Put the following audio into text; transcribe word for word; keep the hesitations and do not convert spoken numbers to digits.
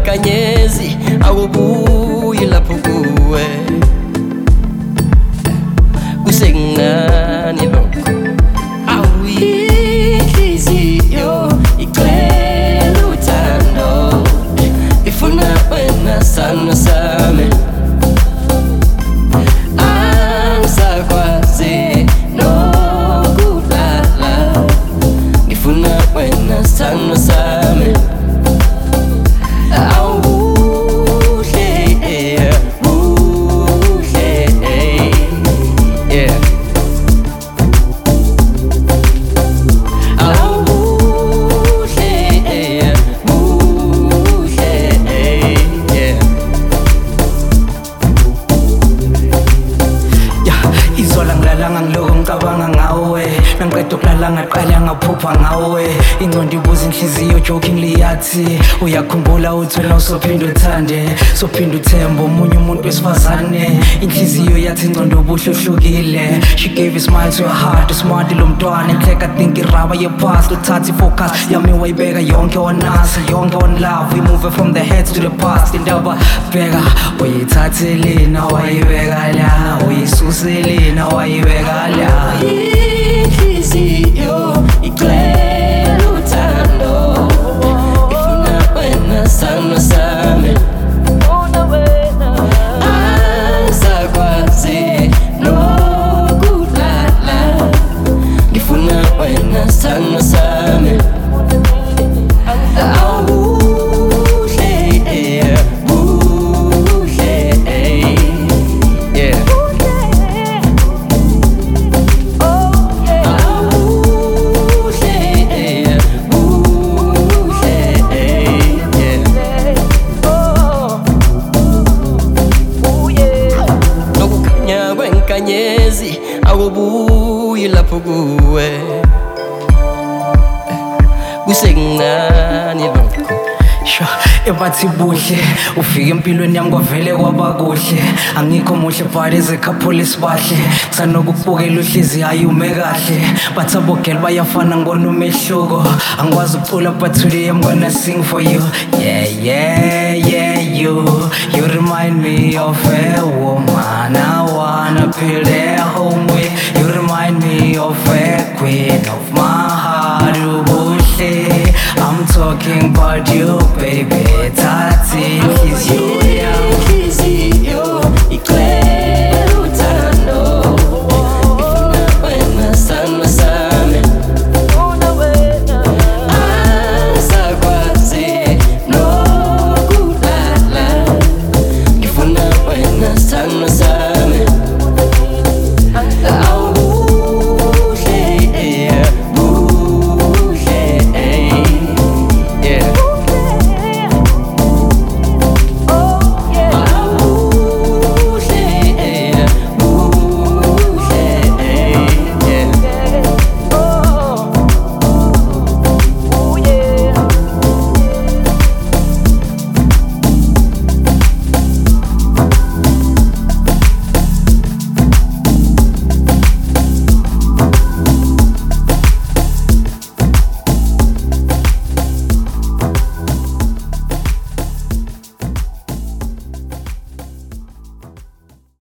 wenkanyezi awubuyi lapho kuwe kusengani lokho awuyinhliziyo icela uthando ifuna wena sano sami angisakwazi nokulala ngifuna wena sano sami ngicabanga ngawe nangiqeda ukulala ngaqala ngaphupha ngawe ingqondo ibuza inhliziyo jokingly yathi uyakhumbula uthi wena usophinda uthande sophinda uthemba omunye umuntu wesifazane inhliziyo yathi ingqondo ubuhluhlukile she gave a smile to her heart smart lo mntwana inhleka think iraba yepast uthatha ifocus yami wayibeka yonke wanasa yonke on love we move from the head to the past indaba bheka uyithathelina wayibeka la uyisuselina wayibeka la inhliziyo icela uthando ifuna wena sano sami angisakwazi nokulala ngifuna wena sano sami wenkanyezi awubuyi lapho kuwe kusengani lokho ebathi buhle ufika empilweni yami kwavele kwaba kuhle angikho muhle but as a couple sibahle kusanokukubukela uhlezi hayi ume kahle bathi abogela bayafana ngibona umehluko angikwazi ukucula but today I'm gonna sing for you yeah yeah yeah you you remind me of a woman I wanna build a home with you remind me of a queen of my heart ubuhle I'm talking about you baby Tati inhliziyo inhliziyo icela uthando ifuna wena sano sami angisakwazi nokulala ngifuna wena sano sami